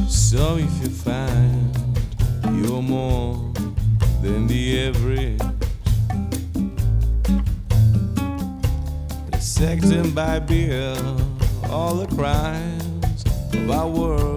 So if you find you're more than the average, dissecting by beer all the crimes of our world.